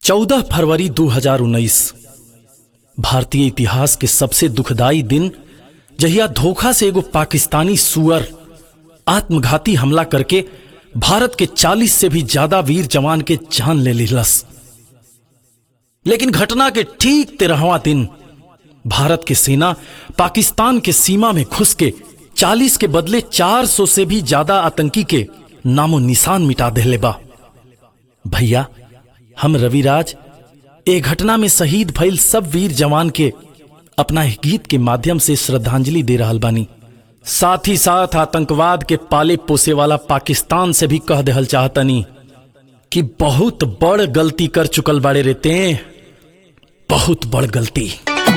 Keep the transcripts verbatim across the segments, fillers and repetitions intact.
चौदह फरवरी दो हज़ार उन्नीस भारतीय इतिहास के सबसे दुखदाई दिन, जहिया धोखा से एगो पाकिस्तानी सुअर आत्मघाती हमला करके भारत के चालीस से भी ज्यादा वीर जवान के जान ले लिलस। लेकिन घटना के ठीक तेरहवां दिन भारत की सेना पाकिस्तान के सीमा में घुस के चालीस के बदले चार सौ से भी ज्यादा आतंकी के नामो निशान मिटा देले बा। भैया, हम रविराज ए घटना में शहीद भइल सब वीर जवान के अपना एक गीत के माध्यम से श्रद्धांजलि दे रहल बानी। साथ ही साथ आतंकवाद के पाले पोसे वाला पाकिस्तान से भी कह देहल चाहतनी कि बहुत बड़ गलती कर चुकल बाड़े रहते, बहुत बड़ गलती।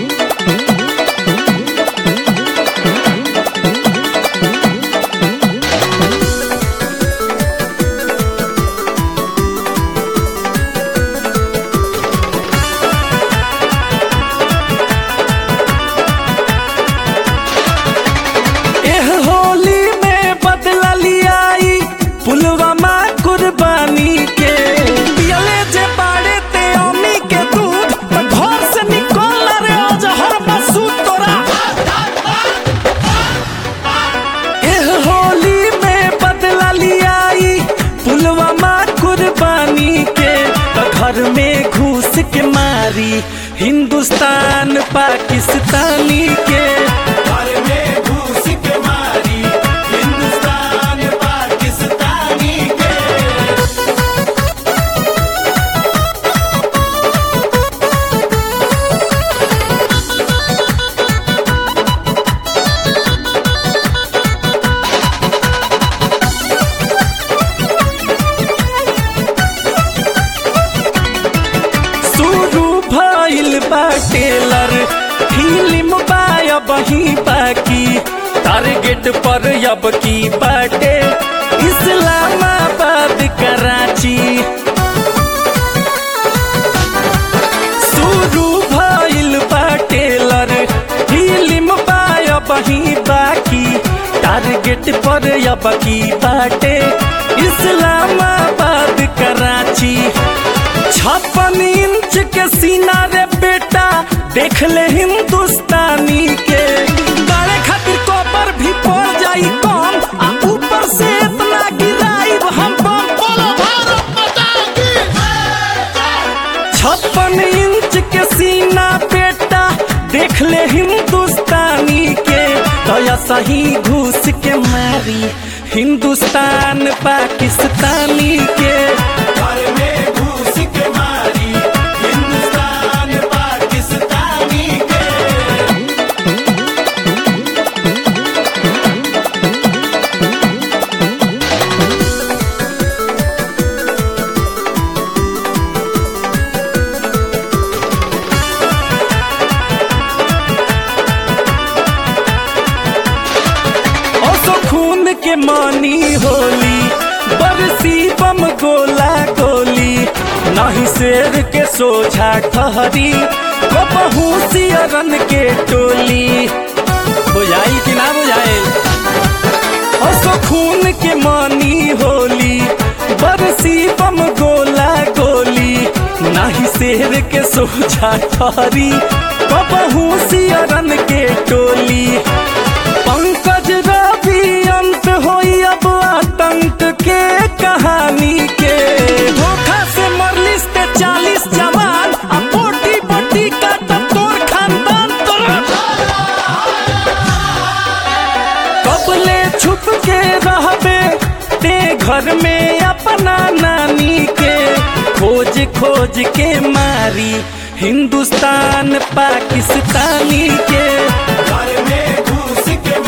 घर में घुस के मारी हिंदुस्तान पाकिस्तानी के, घर में घुस के मारी हिंदुस्तान पाकिस्तानी के। टेलर फिल्म बाया बही बाकी टारगेट पर अब की बाटे इस्लामाबाद कराची। शुरू भइल बा टेलर फिल्म बाया बही बाकी टारगेट पर अब की बाटे इस्लामाबाद कराची। छप्पन इंच के सीना रे बेटा देख ले हिंदुस्तानी के, गाड़े खातिर कॉपर भी पड़ जाई कम आ ऊपर से इतना गिराई हम बम। बोलो भारत माता की जय। छप्पन इंच के सीना बेटा देख ले हिंदुस्तानी के, तो सही घुस के मारी हिंदुस्तान पाकिस्तानी के। घर में घुस के मारी हिंदुस्तान पाकिस्तानी के। ओसो खून के मानी होली बरसी बम गोला गोली, नहीं शेर के सोझा ठहरी कबहू सियरन के टोली। बुझाई कि ना बुझाई? ओसो खून के मानी होली बरसी बम गोला गोली, नहीं शेर के सोझा ठहरी कबहू सियरन के टोली। पंकज रवि अंत होई अब आतंक के कहानी के, धोखा से मरलिस ते चालीस जवान आ बोटी बोटी का तब तोर खानदान तोरा। कबले छुप के रहबे ते घर में अपना नानी के, खोज खोज के मारी हिंदुस्तान पाकिस्तानी के। घर में घुस के